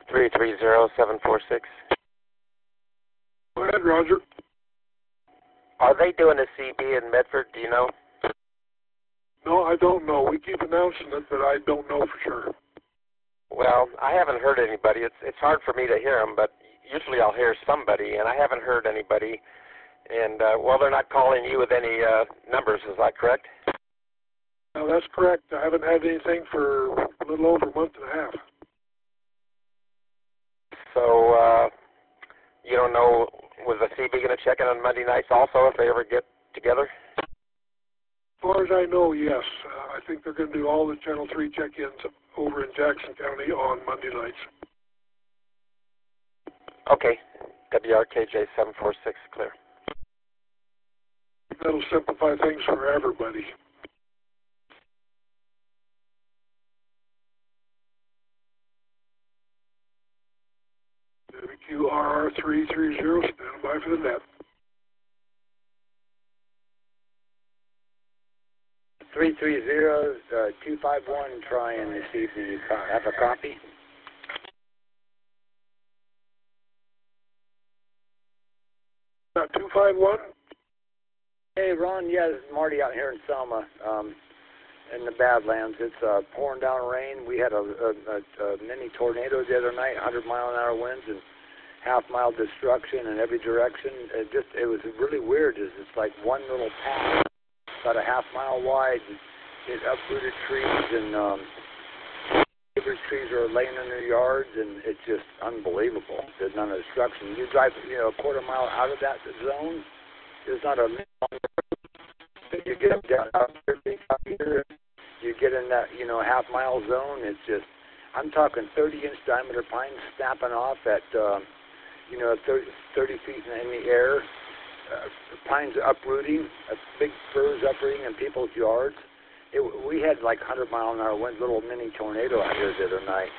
330746. Go ahead, Roger. Are they doing a CB in Medford? Do you know? No, I don't know. We keep announcing it, but I don't know for sure. Well, I haven't heard anybody. It's hard for me to hear them, but usually I'll hear somebody, and I haven't heard anybody. And, well, they're not calling you with any numbers. Is that correct? No, that's correct. I haven't had anything for a little over a month and a half. So, you don't know, was the CB going to check in on Monday nights also if they ever get together? As far as I know, yes. I think they're going to do all the Channel 3 check-ins over in Jackson County on Monday nights. Okay. WRKJ 746, clear. That'll simplify things for everybody. WQRR330, stand by for the net. 330-251, trying to see if you have a copy. Got 251? Hey, Ron, yeah, this is Marty out here in Selma, in the Badlands. It's pouring down rain. We had a mini tornado the other night, 100-mile-an-hour winds and half-mile destruction in every direction. It was really weird. It's like one little path, about a half-mile wide. It uprooted trees, and neighbors' trees are laying in their yards, and it's just unbelievable. There's none of destruction. You drive, a quarter mile out of that zone, there's not a you get down out here, you get in that, half-mile zone. It's just, I'm talking 30-inch diameter pines snapping off at, 30 feet in the air. Pines uprooting, big firs uprooting in people's yards. We had like 100-mile-an-hour wind, little mini tornado out here the other night.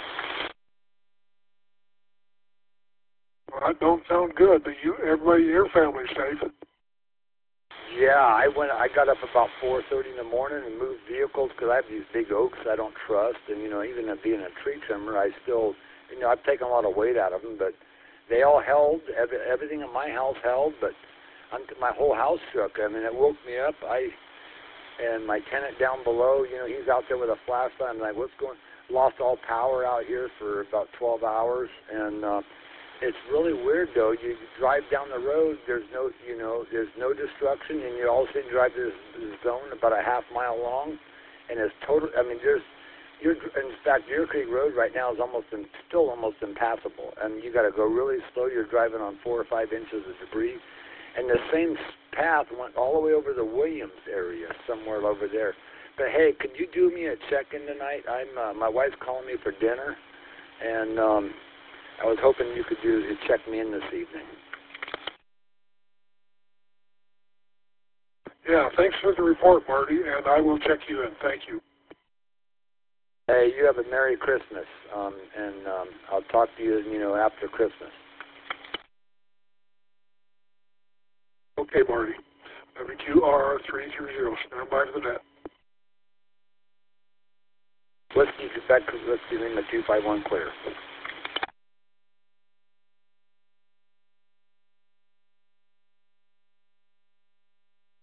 Well, that don't sound good. But everybody in your family's safe. Yeah, I got up about 4:30 in the morning and moved vehicles because I have these big oaks I don't trust, and even being a tree trimmer, I still, I've taken a lot of weight out of them, but they all held. Everything in my house held, but my whole house shook. I mean, it woke me up. And my tenant down below, he's out there with a flashlight. I'm like, what's going? Lost all power out here for about 12 hours, and it's really weird though. You drive down the road, there's no destruction, and you all of a sudden drive this zone about a half-mile long, and it's total. I mean, in fact, Deer Creek Road right now is still almost impassable, and you got to go really slow. You're driving on 4 or 5 inches of debris. And the same path went all the way over the Williams area, somewhere over there. But hey, could you do me a check-in tonight? My wife's calling me for dinner, and I was hoping you could check me in this evening. Yeah, thanks for the report, Marty, and I will check you in. Thank you. Hey, you have a Merry Christmas, and I'll talk to you, after Christmas. Okay, Marty. WQRR330, stand by for the net. Whiskey, Quebec, Whiskey Lima 251, clear.